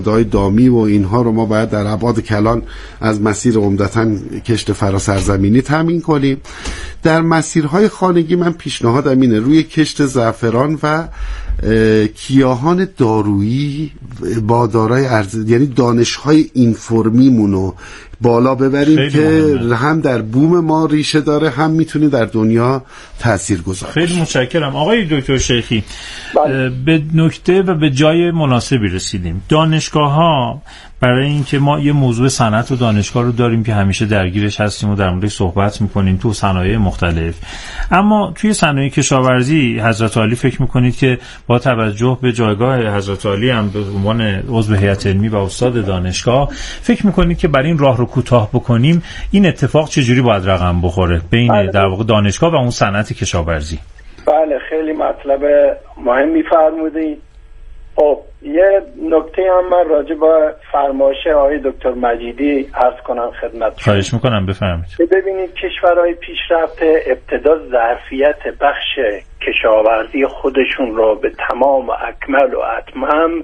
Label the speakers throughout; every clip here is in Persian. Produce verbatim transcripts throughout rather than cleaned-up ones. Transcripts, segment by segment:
Speaker 1: دای دامی و اینها رو ما باید در ابعاد کلان از مسیر عمدتاً کشت فراسرزمینی تامین کنیم. در مسیرهای خانگی من پیشنهادم اینه روی کشت زعفران و گیاهان دارویی با دارای ارز، یعنی دانش‌های اینفورمیمونو بالا ببریم که مهمه. هم در بوم ما ریشه داره، هم میتونه در دنیا تاثیرگذار باشه.
Speaker 2: خیلی متشکرم آقای دکتر شیخی. به نکته و به جای مناسبی رسیدیم. دانشگاه‌ها برای اینکه ما یه موضوع صنعت و دانشگاه رو داریم که همیشه درگیرش هستیم و در موردش صحبت می‌کنیم تو صنایع مختلف، اما توی صنایع کشاورزی حضرت عالی فکر می‌کنید که با توجه به جایگاه حضرت عالی هم به عنوان عضو هیئت علمی و استاد دانشگاه، فکر می‌کنید که برای این راه رو کوتاه بکنیم این اتفاق چجوری باید رقم بخوره بین بله. در واقع دانشگاه و اون صنعت کشاورزی؟
Speaker 3: بله خیلی مطلب مهمی فرمودید. خب یه نکته هم من راجع با فرمایش آقای دکتر مجیدی عرض کنم خدمت.
Speaker 2: خواهش میکنم بفرمایید.
Speaker 3: ببینید کشورهای پیشرفته ابتدا ظرفیت بخش کشاورزی خودشون را به تمام و اکمل و اتمام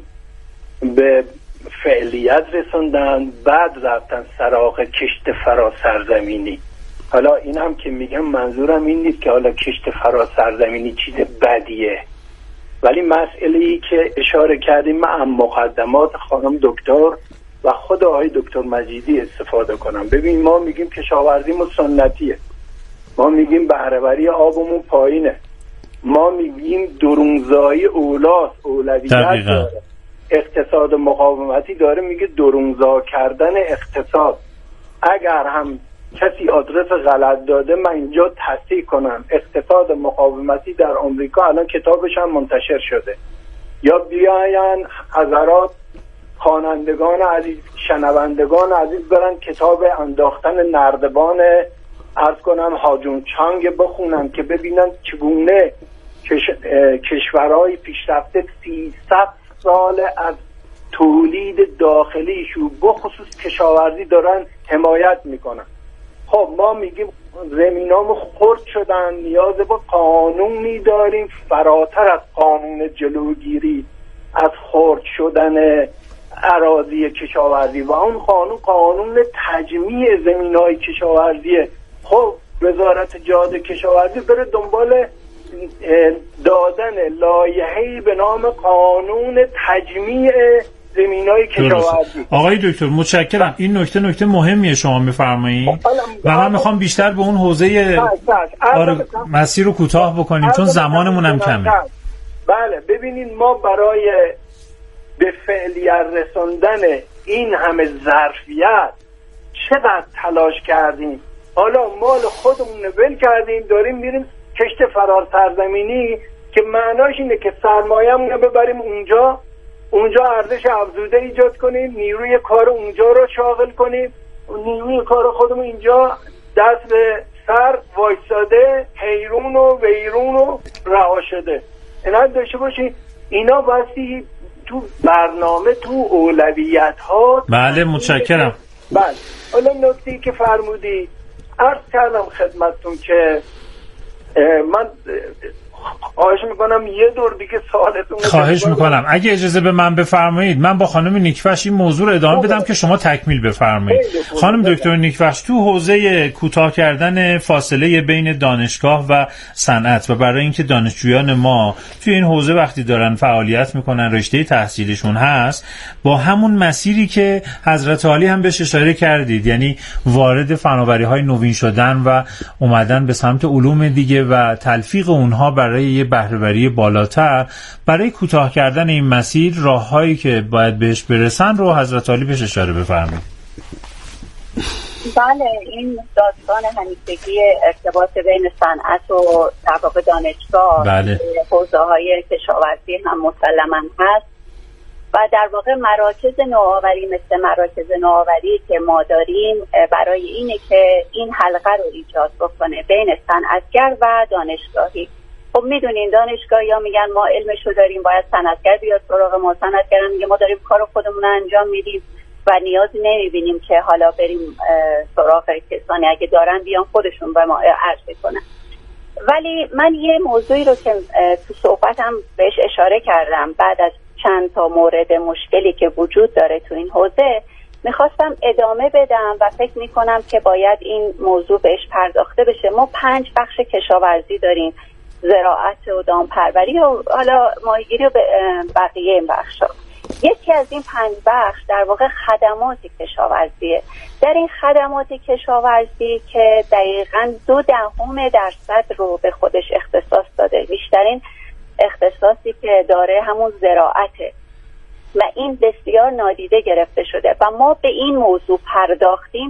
Speaker 3: به فعلیت رسوندن، بعد رفتن سراغ کشت فراسرزمینی. حالا این هم که میگم منظورم این نیست که حالا کشت فراسرزمینی چیز بدیه، ولی مسئله‌ای که اشاره کردیم من هم مقدمات خانم دکتر و خود آقای دکتر مجیدی استفاده کنم. ببین ما میگیم کشاورزیمون سنتیه، ما میگیم بهره‌وری آبمون پایینه، ما میگیم درونزایی اولاس اولویت داره، اقتصاد مقاومتی داره میگه درونزا کردن اقتصاد. اگر هم کسی آدرس غلط داده من اینجا تصحیح کنم. اقتصاد مقاومتی در آمریکا الان کتابش هم منتشر شده، یا بیاین حضرات خوانندگان عزیز، شنوندگان عزیز برن کتاب انداختن نردبان عرض کنم هاجون چانگ بخونن که ببینن چگونه کش... کشورهای پیشرفته سیصد سال از تولید داخلیشو بخصوص کشاورزی دارن حمایت میکنن. خب ما میگیم زمینامو خرد شدن، نیاز به قانونی داریم فراتر از قانون جلوگیری از خرد شدن اراضی کشاورزی و اون قانون قانون تجمیع زمینهای کشاورزیه. خب وزارت جهاد کشاورزی بره دنبال دادن لایحه‌ای به نام قانون تجمیع زمینای کشاورزی.
Speaker 2: آقای دکتر متشکرم. این نکته نکته مهمیه شما میفرمایید و من میخوام بیشتر به اون حوزه آره مسیر رو کوتاه بکنیم چون زمانمون هم کمه.
Speaker 3: بله ببینید ما برای به فعلیت رسوندن این همه ظرفیت چقدر تلاش کردیم. حالا مال خودمون ول کردیم داریم میریم کشت فراسرزمینی که معناش اینه که سرمایه‌مون رو ببریم اونجا، اونجا ارزش افزوده ایجاد کنیم، نیروی کار اونجا رو شاغل کنیم، نیروی کار خودمون اینجا دست به سر وایساده، حیرون و ویرون و رها شده. اینا داشته باشید اینا بایستی تو برنامه تو اولویت ها.
Speaker 2: بله متشکرم.
Speaker 3: بله حالا نکته‌ای که فرمودی عرض کردم خدمتتون که من خواهش میکنم یه دور دیگه سوالتون
Speaker 2: خواهش میکنم اگه اجازه به من بفرمایید من با خانم نیکبخش این موضوع رو ادامه بدم که شما تکمیل بفرمایید. خانم دکتر نیکبخش تو حوزه کوتاه کردن فاصله بین دانشگاه و صنعت و برای اینکه دانشجویان ما توی این حوزه وقتی دارن فعالیت میکنن رشته تحصیلشون هست با همون مسیری که حضرت عالی هم بهش اشاره کردید، یعنی وارد فناوری‌های نوین شدن و اومدن به سمت علوم دیگه و تلفیق اونها برای یه بهره‌وری بالاتر، برای کوتاه کردن این مسیر راه‌هایی که باید بهش برسن رو حضرت عالی بهش اشاره بفرمایید.
Speaker 4: بله این داستان همیشگی ارتباط بین صنعت و در واقع دانشگاه
Speaker 2: بله.
Speaker 4: حوزه‌های کشاورزی هم مسلماً هست و در واقع مراکز نوآوری مثل مراکز نوآوری که ما داریم برای اینه که این حلقه رو ایجاد بکنه بین صنعتگر و دانشگاهی. خب میدونین دانشگاهی ها میگن ما علمشو داریم باید صنعتگر بیاد سراغ ما، صنعتگران میگه ما داریم کار خودمون رو انجام میدیم و نیازی نمیبینیم که حالا بریم سراغ کسانی اگه دارن بیان خودشون به ما عرضه کنن. ولی من یه موضوعی رو که تو صحبتم بهش اشاره کردم بعد از چند تا مورد مشکلی که وجود داره تو این حوزه میخواستم ادامه بدم و فکر میکنم که باید این موضوع بهش پرداخته بشه. ما پنج بخش کشاورزی داریم، زراعت و دامپروری و حالا ماهیگیری و بقیه این بخشا. یکی از این پنج بخش در واقع خدمات کشاورزیه. در این خدمات کشاورزی که دقیقاً دو دهم درصد رو به خودش اختصاص داده، بیشترین اختصاصی که داره همون زراعته و این بسیار نادیده گرفته شده و ما به این موضوع پرداختیم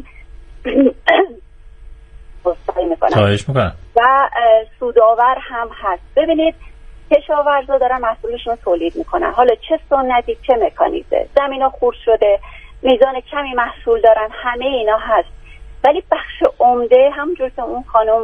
Speaker 2: خواهش میکنم
Speaker 4: و سودآور هم هست. ببینید کشاورزا دارن محصولشون رو تولید میکنن، حالا چه سنتی چه مکانیزه، زمینا خورد شده، میزان کمی محصول دارن، همه اینا هست، ولی بخش عمده همونجور که اون خانم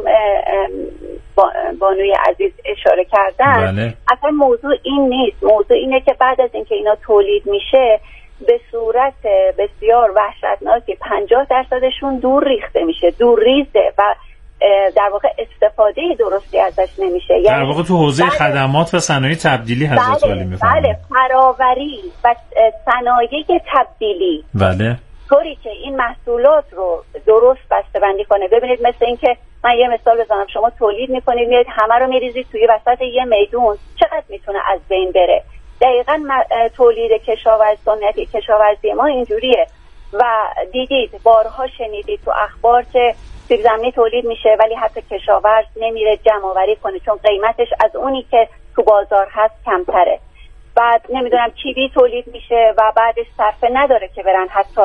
Speaker 4: بانوی عزیز اشاره کردن
Speaker 2: بله.
Speaker 4: اصلا موضوع این نیست. موضوع اینه که بعد از اینکه اینا تولید میشه به صورت بسیار وحشتناکی پنجاه درصدشون دور ریخته میشه، دور ریزه و در واقع استفاده درستی ازش نمیشه.
Speaker 2: در واقع تو حوزه بله. خدمات و صنایع تبدیلی حضرت عالی میفرمایید.
Speaker 4: بله، فراوری و صنایع تبدیلی.
Speaker 2: بله.
Speaker 4: طوری که این محصولات رو درست بسته‌بندی کنه. ببینید مثل این که من یه مثال بزنم، شما تولید میکنید میاد همه رو میریزید توی وسط یه میدون، چقدر میتونه از بین بره؟ دقیقاً تولید کشاورزی سنتی کشاورزی ما اینجوریه و دیدید بارها شنیدید تو اخبار که سیب زمینی تولید میشه ولی حتی کشاورز نمیره جمع آوری کنه چون قیمتش از اونی که تو بازار هست کمتره. بعد نمیدونم کیوی تولید میشه و بعدش صرفه نداره که برن حتی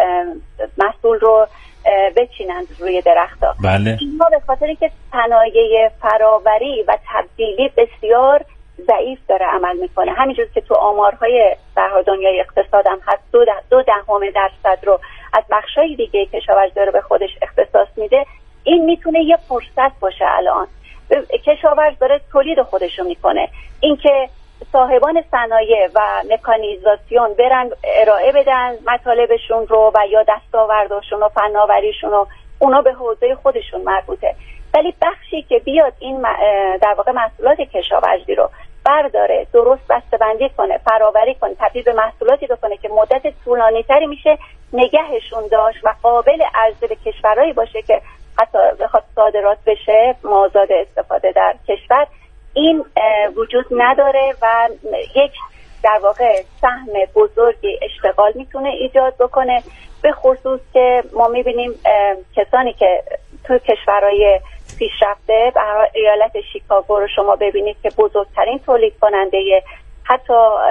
Speaker 4: محصول رو بچینند روی درخت‌ها.
Speaker 2: بله.
Speaker 4: اینها به خاطری که صنایع فراوری و تبدیلی بسیار ضعیف داره عمل میکنه. همینجور که تو آمارهای در دنیای اقتصاد هم هست دو, ده، دو دهم درصد رو از بخشای دیگه کشاورزی رو به خودش اختصاص میده. این میتونه یه فرصت باشه. الان کشاورز داره تولید خودش رو میکنه، اینکه صاحبان صنایع و مکانیزاسیون برن ارائه بدن مطالبشون رو و یا دستاوردشون و فناوریشون رو، اونا به حوزه خودشون مربوطه. ولی بخشی که بیاد این در واقع محصولات کشاورزی رو برداره، درست بسته‌بندی کنه، فراوری کنه، تبدیل به محصولاتی بکنه که مدت طولانی تری میشه نگهشون داشت و قابل عرضه به کشورهایی باشه که حتی بخواد صادرات بشه، مازاد استفاده در کشور، این وجود نداره و یک در واقع سهم بزرگی اشتغال میتونه ایجاد بکنه. به خصوص که ما میبینیم کسانی که تو کشورهای پیشرفته، برای ایالت شیکاگو رو شما ببینید که بزرگترین تولید کننده حتی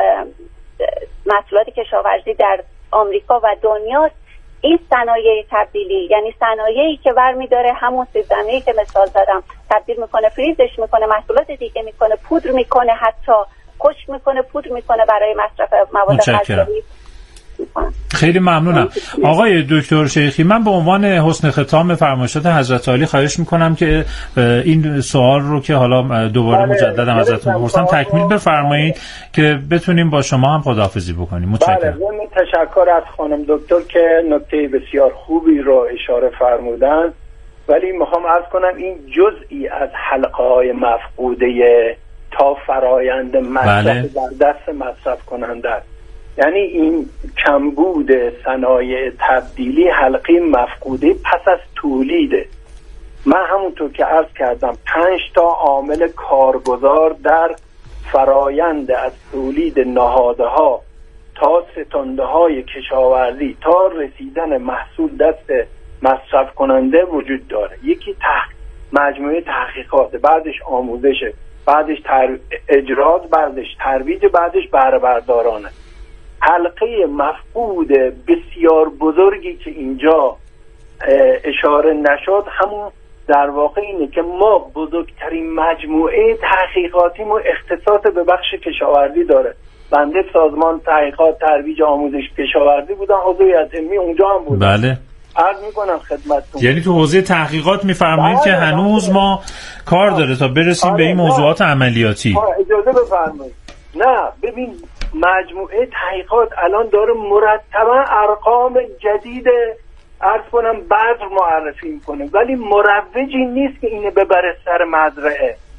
Speaker 4: محصولات کشاورزی در آمریکا و دنیاست، این صنایع تبدیلی، یعنی صنایعی که برمی داره همون سیب زمینی که مثال زدم تبدیل میکنه، فریزش میکنه، محصولات دیگه میکنه، پودر میکنه، حتی خشک میکنه، پودر میکنه برای مصرف مواد غذایی.
Speaker 2: خیلی ممنونم آقای دکتر شیخی. من به عنوان حسن ختام فرمایشات حضرت عالی خواهش میکنم که این سوال رو که حالا دوباره مجددا ازتون بپرسم تکمیل بفرمایید که بتونیم با شما هم خداحافظی بکنیم. متشکرم.
Speaker 3: بله، تشکر از خانم دکتر که نکته بسیار خوبی رو اشاره فرمودن، ولی میخوام عرض کنم این جزئی از حلقه های مفقوده تا فرایند مصرف
Speaker 2: بله.
Speaker 3: در دست مصرف کننده است. یعنی این کمبود صنایع تبدیلی حلقه مفقوده پس از تولیده. من همونطور که عرض کردم پنج تا عامل کارگزار در فرایند از تولید نهاده ها تا ستانده های کشاورزی تا رسیدن محصول دست مصرف کننده وجود داره. یکی تح... مجموعه تحقیقات، بعدش آموزش، بعدش تر... اجراز، بعدش ترویج، بعدش بهره بردارانه. حلقه مفقود بسیار بزرگی که اینجا اشاره نشد همون در واقع اینه که ما بزرگترین مجموعه تحقیقاتی ما اختصاص به بخش کشاورزی داره. بنده سازمان تحقیقات ترویج آموزش کشاورزی بودم، عضو هیئت علمی اونجا هم بودم.
Speaker 2: بله.
Speaker 3: عرض میکنم خدمتتون،
Speaker 2: یعنی تو حوزه تحقیقات میفرمایید که هنوز ما کار داره تا برسیم آره. به این موضوعات نه. عملیاتی.
Speaker 3: اجازه بفرمایید. نه ببین، مجموعه تحقیقات الان داره مرتبا ارقام جدید عرض کنم بذر معرفی میکنه، ولی مروجی نیست که اینو ببره سر مزرعه.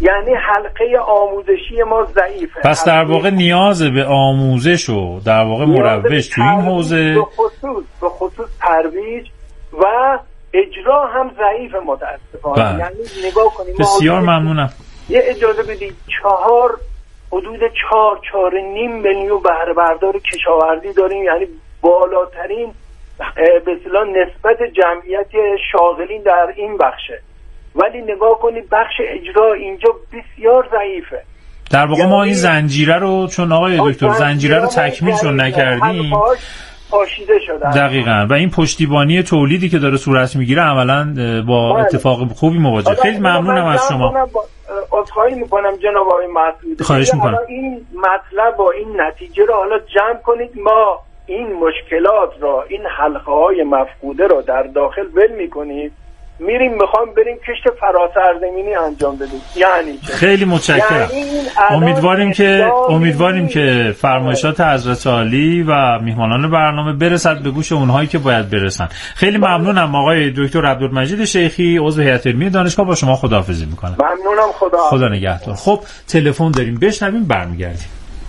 Speaker 3: یعنی حلقه آموزشی ما ضعیفه.
Speaker 2: پس در واقع نیاز به آموزش و در واقع مروج تو این حوزه
Speaker 3: به خصوص به خصوص ترویج و اجرا هم ضعیف متاسفانه. یعنی نگاه کنیم،
Speaker 2: بسیار ممنونم.
Speaker 3: یه اجازه بدید، چهار حدود چهار چهار نیم میلیون بهره بردار کشاورزی داریم، یعنی بالاترین به اصطلاح نسبت جمعیت شاغلین در این بخشه، ولی نگاه کنید بخش اجرا اینجا بسیار ضعیفه.
Speaker 2: در واقع ما این زنجیره رو، چون آقای دکتر زنجیره رو تکمیل چون نکردیم
Speaker 3: پاشیده شده
Speaker 2: دقیقاً، و این پشتیبانی تولیدی که داره صورت میگیره عملاً با اتفاق خوبی مواجه. خیلی ممنونم از شما.
Speaker 3: عذرخواهی میکنم جناب آقای مسعود،
Speaker 2: خواهش میکنم
Speaker 3: این مطلب و این نتیجه رو حالا جمع کنید، ما این مشکلات را، این حلقه های مفقوده را در داخل ول میکنید، میریم میخوام بریم کشت فراسرزمینی انجام بدیم. یعنی چه؟
Speaker 2: خیلی متشکرم. یعنی امیدواریم که امیدواریم که فرمایشات حضرت عالی و میهمانان برنامه برسد به گوش اونهایی که باید برسن. خیلی ممنونم آقای دکتر عبدالمجید شیخی، عضو هیئت علمی دانشگاه. با شما خداحافظی میکنم.
Speaker 3: ممنونم. خدا
Speaker 2: خدا نگهدار. خب تلفن داریم، بشنویم برمیگردیم.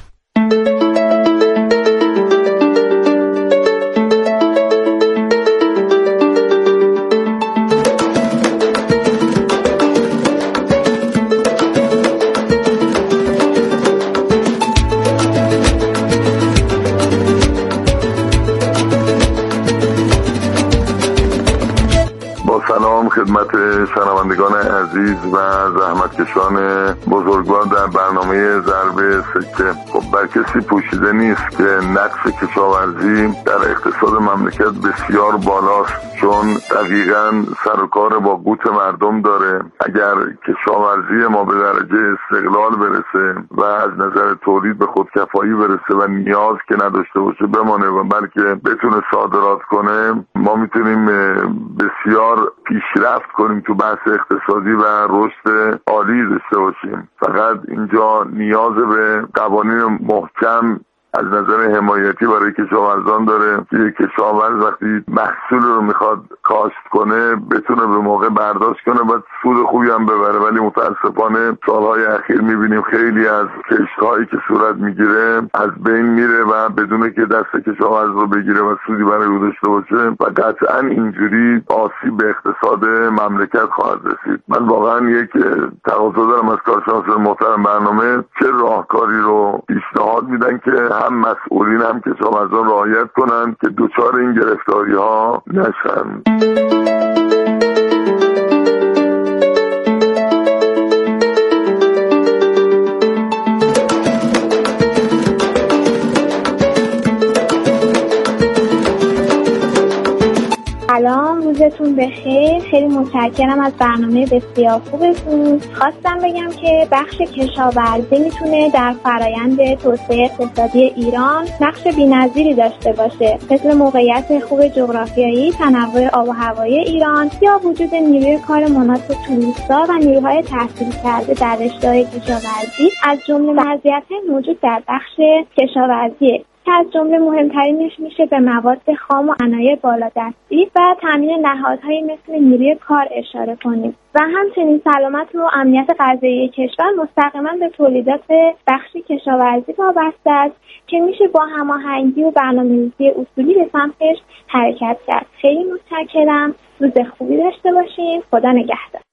Speaker 5: خدمت شنوندگان عزیز و زحمتکشان بزرگوار در برنامه ضرب سکه. خب بر کسی پوشیده نیست که نقش کشاورزی در اقتصاد مملکت بسیار بالاست، چون دقیقاً سر و کار با قوت مردم داره. اگر کشاورزی ما به درجه استقلال برسه و از نظر تولید به خودکفایی برسه و نیاز که نداشته باشه بمانه و بلکه بتونه صادرات کنه، ما میتونیم بسیار پیشرفت کنیم تو بحث اقتصادی و رشد عالی داشته باشیم. فقط اینجا نیاز به قوانین محکم از نظر حمایتی برای کشاورزان داره که کشاورز وقتی محصول رو میخواد کاشت کنه بتونه به موقع برداشت کنه و سود خوبی هم ببره. ولی متاسفانه سالهای اخیر میبینیم خیلی از کشت‌هایی که صورت میگیره از بین میره و بدونه که دست کشاورز رو بگیره و سودی برای او داشته باشه و قطعا اینجوری آسیب به اقتصاد مملکت خواهد رسید. من واقعا یک تقاضا دارم از کارشناسان محترم برنامه، چه راهکاری رو پیشنهاد میدن که هم مسئولین هم کشاورزان رعایت کنن که دوچار این گرفتاری ها نشن.
Speaker 6: سلام، روزتون بخیر. خیلی متشکرم از برنامه بسیار خوبتون. خواستم بگم که بخش کشاورزی میتونه در فرایند توسعه اقتصادی ایران نقش بی‌نظیری داشته باشه، مثل موقعیت خوب جغرافیایی، تنوع آب و هوایی ایران یا وجود نیروی کار مناسب تو روستا و نیروهای تحصیل کرده در رشته‌های کشاورزی از جمله مزیت‌های موجود در بخش کشاورزی که از جمله مهمترینش میشه به مواد خام و صنایع بالادستی و تامین نهادهایی مثل نیروی کار اشاره کنیم و همچنین سلامت و امنیت غذایی کشور مستقیما به تولیدات بخش کشاورزی وابسته است که میشه با هماهنگی و برنامه‌ریزی اصولی به سمتش حرکت کرد. خیلی متشکرم. روز خوبی داشته باشین. خدا نگهدار.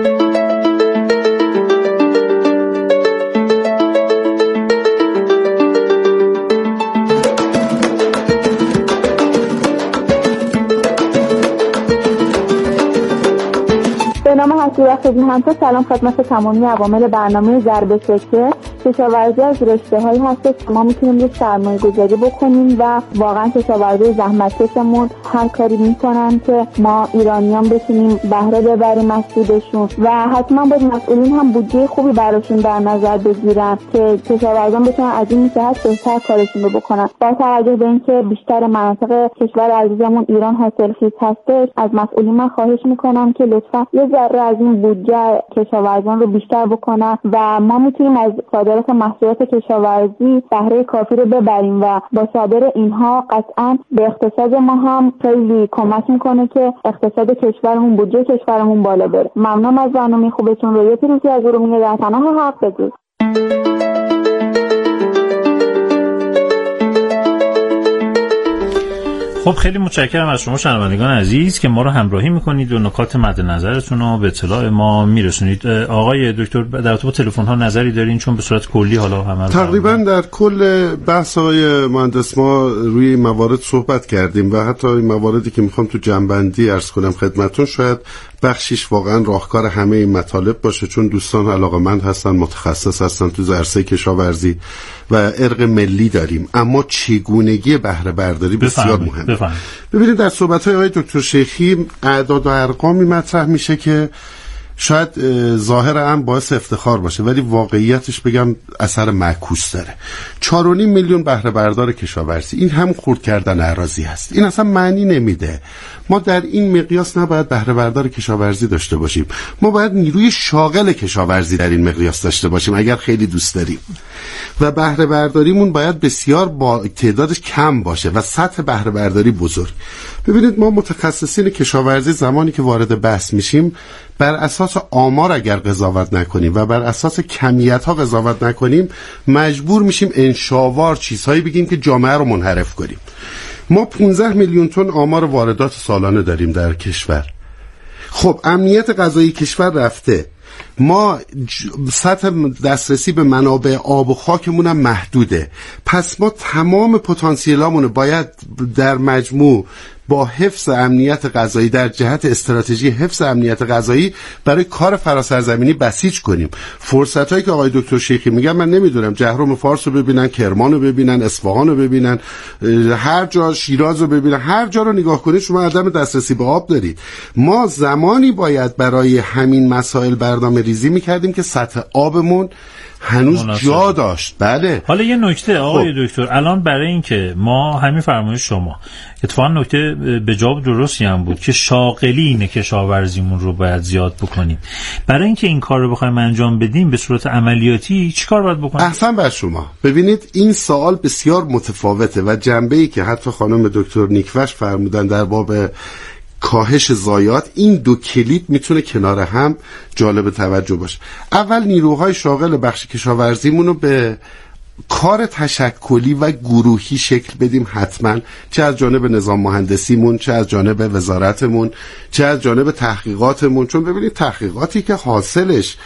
Speaker 7: به نام حسیب خدمت همتا سلام خدمت تمامی عوامل برنامه ضرب سکه. کشاورزی از رشته‌هایی هست که ما میتونیم روش سرمایه‌گذاری بکنیم و واقعا کشاورزی زحمتکشمون هر کاری میکنن که ما ایرانیان بتونیم بهره ببریم از سودشون و حتما باید مسئولین هم بودجه خوبی براشون در نظر بگیرن که کشاورزان بتونن از این جهت بهتر کارشون رو بکنن. با توجه به اینکه بیشتر مناطق کشور عزیزمون ایران حاصلخیز هستش، از مسئولین من خواهش میکنم که لطفا یه ذره از این بودجه کشاورزان رو بیشتر بکنن و ما میتونیم از صادرات محصولات کشاورزی بهره کافی رو ببریم و با صادر اینها قطعا به اقتصاد ما هم خیلی کمک میکنه که اقتصاد کشورمون، بودجه کشورمون بالا بره. ممنونم از برنامه خوبتون. روی پیروزی از ارومیه در پناه حق بدید.
Speaker 2: خب خیلی متشکرم از شما شنوندگان عزیز که ما رو همراهی میکنید و نکات مد نظرتون رو به اطلاع ما میرسونید. آقای دکتر در رابطه با تلفن ها نظری دارین؟ چون به صورت کلی حالا همه
Speaker 1: تقریبا در کل بحث های مهندس ما روی موارد صحبت کردیم و حتی این مواردی که میخوام تو جنبندی عرض کنم خدمتتون شاید بخشیش واقعا راهکار همه این مطالب باشه، چون دوستان علاقه‌مند هستن، متخصص هستن تو عرصه کشاورزی و ارق ملی داریم، اما چگونگی بهره برداری بسیار مهمه. بفهم. ببینید در صحبت‌های آقای دکتر شیخی اعداد و ارقامی مطرح میشه که شاید ظاهر هم باعث افتخار باشه ولی واقعیتش بگم اثر معکوس داره. چهار و نیم میلیون بهره بردار کشاورزی، این هم خرد کردن اراضی هست. این اصلا معنی نمیده. ما در این مقیاس نباید بهره بردار کشاورزی داشته باشیم. ما باید نیروی شاغل کشاورزی در این مقیاس داشته باشیم اگر خیلی دوست داریم. و بهره برداریمون باید بسیار با تعدادش کم باشه و سطح بهره برداری بزرگ. ببینید ما متخصصین کشاورزی زمانی که وارد بحث میشیم بر اساس آمار اگر قضاوت نکنیم و بر اساس کمیت ها قضاوت نکنیم مجبور میشیم انشاوار چیزهایی بگیم که جامعه رو منحرف کنیم. ما پانزده میلیون تن آمار واردات سالانه داریم در کشور. خب امنیت غذایی کشور رفته، ما سطح دسترسی به منابع آب و خاکمون هم محدوده، پس ما تمام پتانسیلامون باید در مجموع با حفظ امنیت غذایی در جهت استراتژی حفظ امنیت غذایی برای کار فراسرزمینی بسیج کنیم. فرصتایی که آقای دکتر شیخی میگن من نمیدونم، جهرم فارس رو ببینن، کرمان رو ببینن، اصفهان رو ببینن، هر جا، شیراز رو ببینن، هر جا رو نگاه کنید شما عدم دسترسی به آب دارید. ما زمانی باید برای همین مسائل برنامه ریزی میکردیم که سطح آبمون هنوز مناسب جا داشت. بله.
Speaker 2: حالا یه نکته آقای خب. دکتر، الان برای اینکه ما همین فرمایش شما اتفاقا نکته به جواب درستی هم بود که شاغلین کشاورزیمون رو باید زیاد بکنیم. برای اینکه این کار رو بخوایم انجام بدیم به صورت عملیاتی چیکار باید بکنیم؟
Speaker 1: احسن بر شما. ببینید این سوال بسیار متفاوته و جنبه‌ای که حتی خانم دکتر نیکوش فرمودن در باب کاهش ضایعات، این دو کلید میتونه کنار هم جالب توجه باشه. اول نیروهای شاغل بخش کشاورزیمون رو به کار تشکلی و گروهی شکل بدیم حتما، چه از جانب نظام مهندسیمون، چه از جانب وزارتمون، چه از جانب تحقیقاتمون. چون ببینید تحقیقاتی که حاصلش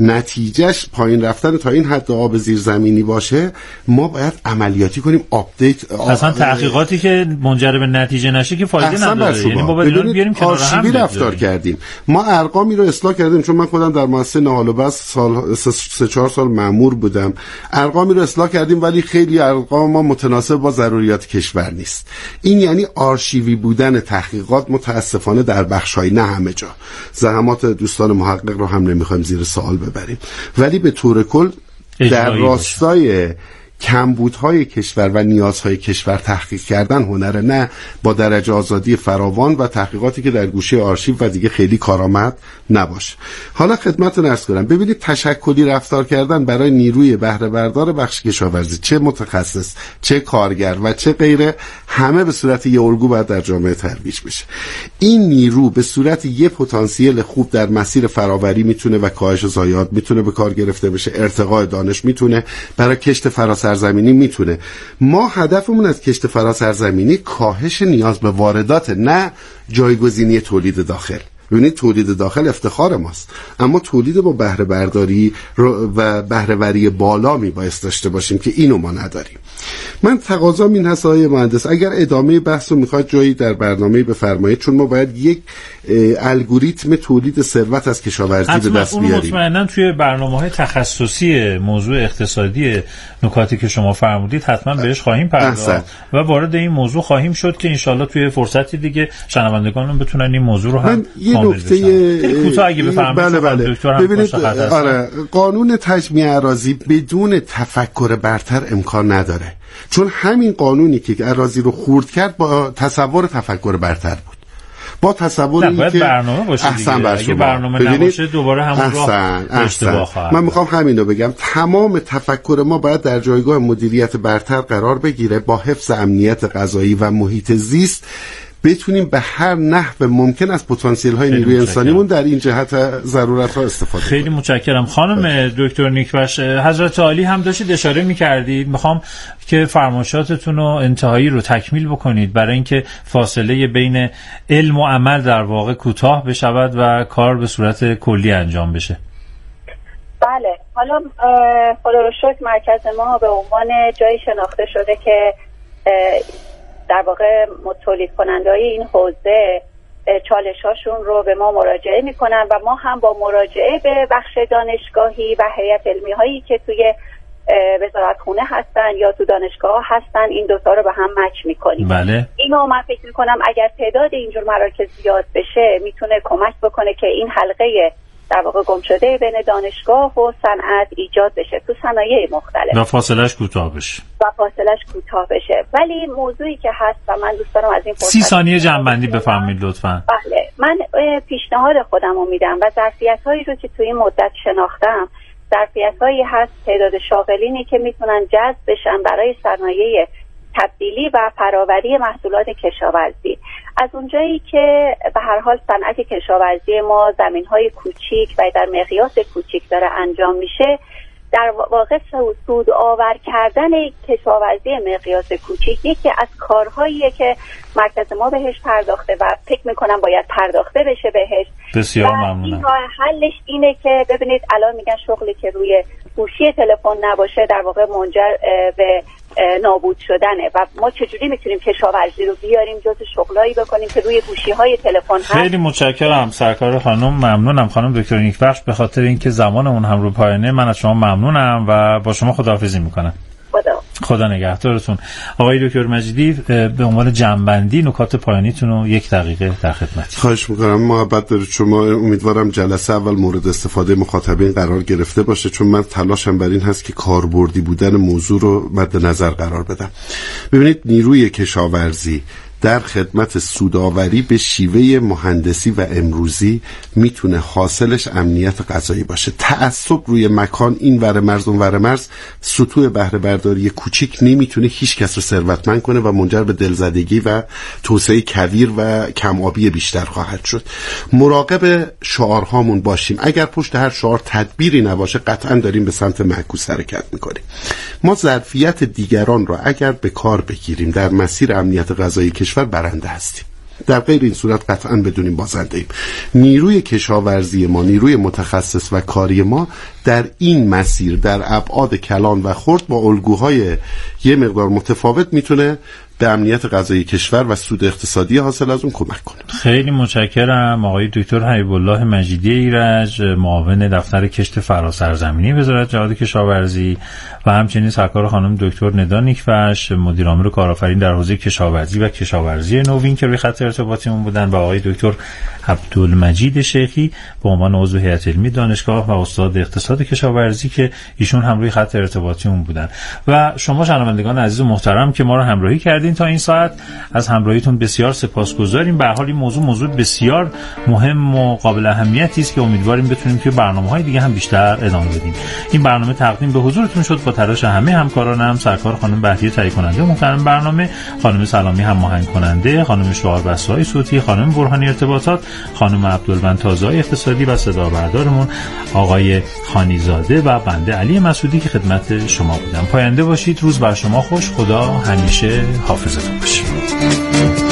Speaker 1: نتیجهش پایین رفتن تا این حد آب زیرزمینی باشه ما باید عملیاتی کنیم. آپدیت
Speaker 2: اصلا تحقیقاتی که منجر به نتیجه نشه که فایده نداره. یعنی با بدون بیاریم کنار هم
Speaker 1: رفتار کردیم. ما ارقامی رو اصلاح کردیم، چون من خودم در مؤسسه نهال و بست سال سه چهار سال مأمور بودم. ارقامی رو اصلاح کردیم ولی خیلی ارقام ما متناسب با ضروریات کشور نیست. این یعنی آرشیوی بودن تحقیقات متاسفانه در بخشای، نه همه جا. زحمات دوستان محقق رو هم نمیخوایم زیر سوال ببریم، ولی به طور کل در راستای کمبودهای کشور و نیازهای کشور تحقیق کردن هنره، نه با درجه آزادی فراوان و تحقیقاتی که در گوشه آرشیو و دیگه خیلی کارآمد نباشه. حالا خدمتتون عرض کنم، ببینید تشکلی رفتار کردن برای نیروی بهره بردار بخش کشاورزی، چه متخصص، چه کارگر و چه غیره، همه به صورت یه الگو باید در جامعه ترویج بشه. این نیرو به صورت یه پتانسیل خوب در مسیر فراوری میتونه و کاهش ضایعات میتونه به کار گرفته بشه، ارتقاء دانش میتونه، برای کشت فراسرزمینی سرزمینی میتونه. ما هدفمون از کشت فراسرزمینی کاهش نیاز به واردات، نه جایگزینی تولید داخل. ببینید تولید داخل افتخار ماست، اما تولید با بهره برداری و بهره وری بالا میبایست داشته باشیم که اینو ما نداریم. من تقاضام این هست آقای مهندس اگر ادامه بحث رو میخواد جایی در برنامه بفرمایید، چون ما باید یک الگوریتم تولید ثروت از کشاورزی به دست بیاریم.
Speaker 2: مطمئنا توی برنامه‌های تخصصی موضوع اقتصادی نکاتی که شما فرمودید حتما بهش خواهیم پرداخت و وارد این موضوع خواهیم شد که انشالله توی فرصتی دیگه شنوندگان بتونن این موضوع رو هم کامل بشن. کوتاه اگه بفرمایید.
Speaker 1: بله بله. ببینید آره قانون تجمیع اراضی بدون تفکر برتر امکان نداره، چون همین قانونی که اراضی رو خورد کرد با تصور تفکر برتر بود، با تصور
Speaker 2: این که برنامه باشه دیگه. اگه برنامه نباشه دوباره همون راه اشتباه خواهد.
Speaker 1: من میخوام همین رو بگم، تمام تفکر ما باید در جایگاه مدیریت برتر قرار بگیره با حفظ امنیت غذایی و محیط زیست، بتونیم به هر نحو ممکن از پتانسیل های نیروی انسانیمون در این جهت ضرورت ها استفاده
Speaker 2: خیلی
Speaker 1: کنیم.
Speaker 2: متشکرم. خانم دکتر نیکبخش، حضرت عالی هم داشتید اشاره می‌کردید، میخوام که فرمایشاتتون رو انتهایی رو تکمیل بکنید برای اینکه فاصله بین علم و عمل در واقع کوتاه بشود و کار به صورت کلی انجام بشه.
Speaker 4: بله، حالا خدا رو شکر مرکز ما به عنوان جایی شناخته شده که در واقع تولید کننده‌های این حوزه چالش هاشون رو به ما مراجعه میکنن و ما هم با مراجعه به بخش دانشگاهی و هیئت علمی هایی که توی وزارتخونه هستن یا تو دانشگاه هستن این دوتا رو به هم مچ میکنیم.
Speaker 2: بله.
Speaker 4: اینو من فکر میکنم اگر تعداد اینجور مراکز زیاد بشه میتونه کمک بکنه که این حلقه در واقع گم شده بین دانشگاه و صنعت ایجاد بشه تو صنایع مختلف
Speaker 2: و فاصلش کوتاه بشه
Speaker 4: و فاصلش کوتاه بشه. ولی موضوعی که هست و من دوست دارم از این
Speaker 2: سی ثانیه جنبندی بفرمایید لطفاً.
Speaker 4: بله، من پیشنهاد خودم رو میدم و ظرفیت‌هایی رو که توی این مدت شناختم، ظرفیت‌هایی هست تعداد شاغلینی که میتونن جذب بشن برای صنایع تبدیلی و فراوری محصولات کشاورزی. از اونجایی که به هر حال صنعت کشاورزی ما زمین‌های کوچیک و در مقیاس کوچیک داره انجام میشه، در واقع سود آور کردن کشاورزی مقیاس کوچیک یکی از کارهاییه که مرکز ما بهش پرداخته و فکر میکنم باید پرداخته بشه بهش.
Speaker 2: بسیار ممنونم.
Speaker 4: این راه حلش اینه که ببینید الان میگن شغلی که روی گوشی تلفن نباشه در واقع منجر به نابود شدنه و ما چجوری میتونیم کشاورزی رو بیاریم جز شغلایی بکنیم که روی گوشی‌های تلفن هست.
Speaker 2: خیلی متشکرم سرکار خانم، ممنونم خانم دکتر نیکبخش، به خاطر اینکه زمانمون هم رو پایانه. من از شما ممنونم و با شما خداحافظی میکنم.
Speaker 4: خدا
Speaker 2: خدا نگهدارتون. آقای دکتر مجیدی به عنوان جنبندی نکات پایانیتون رو یک دقیقه در خدمت.
Speaker 1: خواهش میکنم. محبت دارید شما. امیدوارم جلسه اول مورد استفاده مخاطبین قرار گرفته باشه، چون من تلاشم بر این هست که کاربردی بودن موضوع رو مد نظر قرار بدم. ببینید، نیروی کشاورزی در خدمت سودآوری به شیوه مهندسی و امروزی میتونه حاصلش امنیت غذایی باشه. تعصب روی مکان این ور مرز اون ور مرز، سطوح بهره برداری کوچیک نمیتونه هیچ کس رو ثروتمند کنه و منجر به دلزدگی و توسعه کویر و کم‌آبی بیشتر خواهد شد. مراقب شعارهامون باشیم. اگر پشت هر شعار تدبیری نباشه قطعا داریم به سمت معکوس حرکت میکنیم. ما ظرفیت دیگران رو اگر به کار بگیریم در مسیر امنیت غذایی کشور برنده هستیم. در غیر این صورت قطعاً بدونیم بازنده ایم. نیروی کشاورزی ما، نیروی متخصص و کاری ما در این مسیر در ابعاد کلان و خرد با الگوهای یه مقدار متفاوت میتونه به امنیت غذایی کشور و سود اقتصادی حاصل از اون کمک کنه.
Speaker 2: خیلی متشکرم آقای دکتر حبیب الله مجیدی ایرج، معاون دفتر کشت فراسرزمینی وزارت جهاد کشاورزی و همچنین سرکار خانم دکتر ندا نیکبخش، مدیر عامل کارآفرین در حوزه کشاورزی و کشاورزی نوین که روی خط ارتباطیمون بودن، و آقای دکتر عبدالمجید شیخی به عنوان عضو هیئت علمی دانشگاه و استاد اقتصاد کشاورزی که ایشون هم روی خط ارتباطیمون بودن. و شما شنوندگان عزیز و محترم که ما رو همراهی کردین تا این ساعت، از همراهیتون بسیار سپاسگزاریم. به هر حال این موضوع موضوع بسیار مهم و قابل اهمیتی است که امیدواریم بتونیم توی برنامه‌های دیگه هم بیشتر ادامه بدیم. این برنامه تقدیم به حضورتون شد با تلاش همه همکارانم، سرکار خانم بهریه تهیه کننده محترم برنامه، خانم سلامی هماهنگ کننده، خانم شعار بسای صوتی، خانم برهانی ارتباطات، خانم عبدالبن تازای اقتصادی و صدا بردارمون آقای خانیزاده و بنده علی مسعودی که خدمت شما بودم. پاینده باشید، روز بر شما خوش، خدا همیشه حافظتون باشه.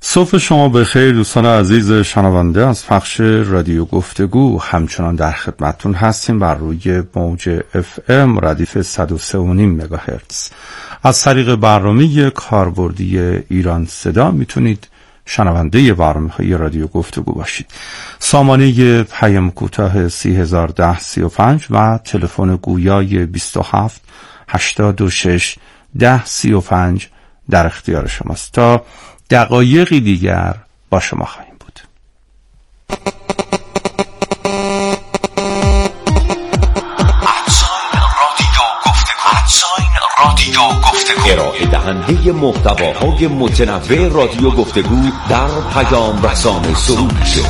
Speaker 8: صبح شما بخیر دوستان عزیز شنونده. از پخش رادیو گفتگو همچنان در خدمتتون هستیم بر روی موج اف ام ردیف صد و سه و نیم مگاهرتز. از طریق برنامه کاربردی ایران صدا میتونید شنونده برنامه‌های رادیو گفتگو باشید. سامانه پیام کوتاه سی هزار و ده سی و پنج و تلفن گویای بیست و هفت هشتاد و شش ده سی و پنج در اختیار شماست. تا دقایقی دیگر با شما خواهیم بود.
Speaker 9: رادیو گفتگو، ارائه دهنده محتواهای متنوع رادیو گفتگو در پیام رسان سروش.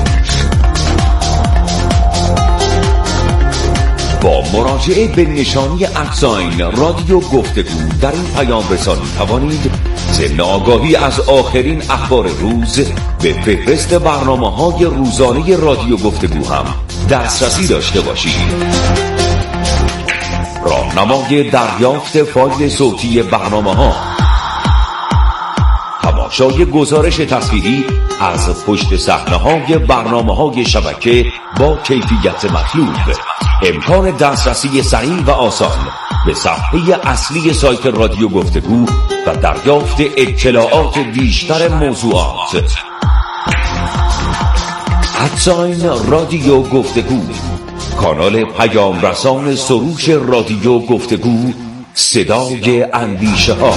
Speaker 9: با مراجعه به نشانی ادساین رادیو گفتگو در این پیام رسانی توانید ضمن آگاهی از آخرین اخبار روز به فهرست برنامه‌های روزانه رادیو گفتگو هم دسترسی داشته باشید. راهنمای دریافت فایل صوتی برنامه‌ها، تماشای گزارش تصویری از پشت صحنه‌های برنامه‌های شبکه با کیفیت مطلوب، امکان دسترسی سریع و آسان به صفحه اصلی سایت رادیو گفتگو و دریافت اطلاعات بیشتر موضوعات. ادساین رادیو گفتگو، کانال پیام رسان سروش رادیو گفتگو، صدای اندیشه ها.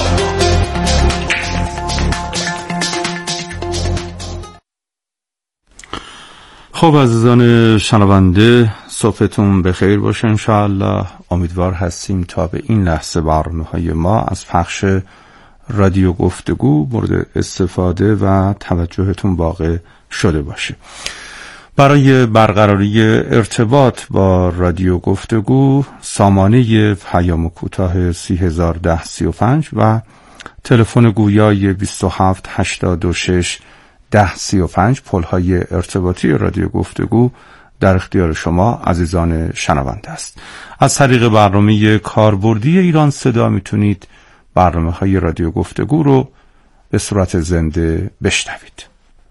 Speaker 8: خب عزیزان شنونده، صبحتون بخیر باشه انشاءالله. امیدوار هستیم تا به این لحظه برنامه‌های ما از پخش رادیو گفتگو مورد استفاده و توجهتون واقع شده باشه. برای برقراری ارتباط با رادیو گفتگو سامانه پیام کوتاه سی هزار و ده سی و پنج و تلفن گویای بیست و هفت هشتاد و شش ده سی و پنج پل‌های ارتباطی رادیو گفتگو در اختیار شما عزیزان شنونده است. از طریق برنامه کاربردی ایران صدا میتونید برنامه‌های رادیو گفتگو رو به صورت زنده بشنوید.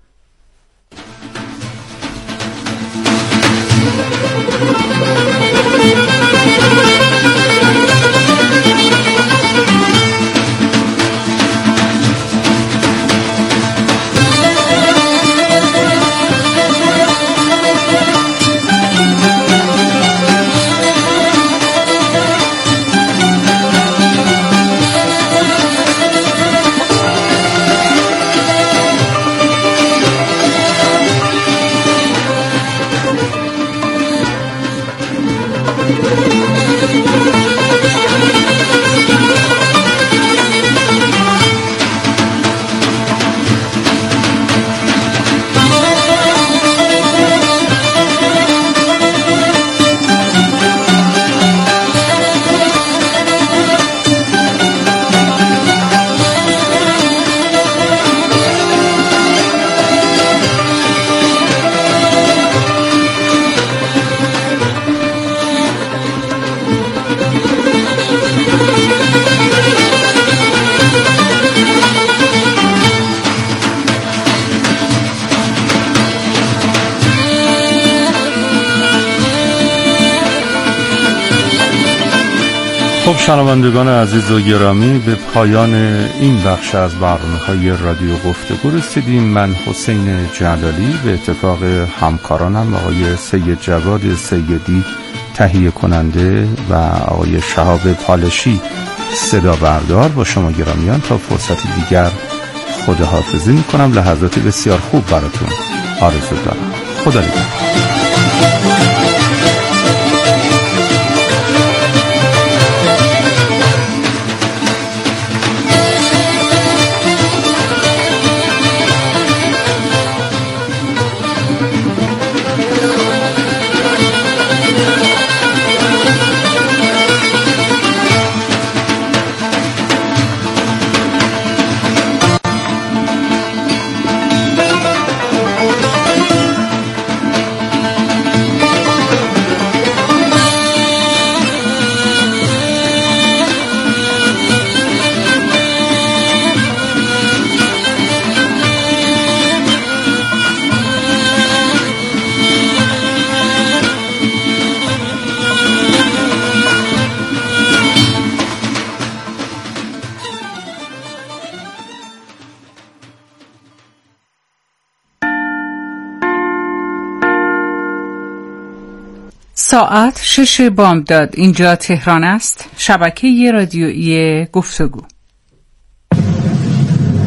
Speaker 8: خب شنوندگان عزیز و گرامی، به پایان این بخش از برنامه‌های رادیو گفتگو رسیدیم. من حسین جلالی به اتفاق همکارانم آقای سید جواد سیدی تهیه کننده و آقای شهاب پالشی صدا بردار با شما گرامیان تا فرصتی دیگر خداحافظی میکنم. لحظات بسیار خوب براتون آرزو دارم. خدا نگهدار.
Speaker 10: ساعت شش بامداد. اینجا تهران است. شبکه رادیویی گفتگو.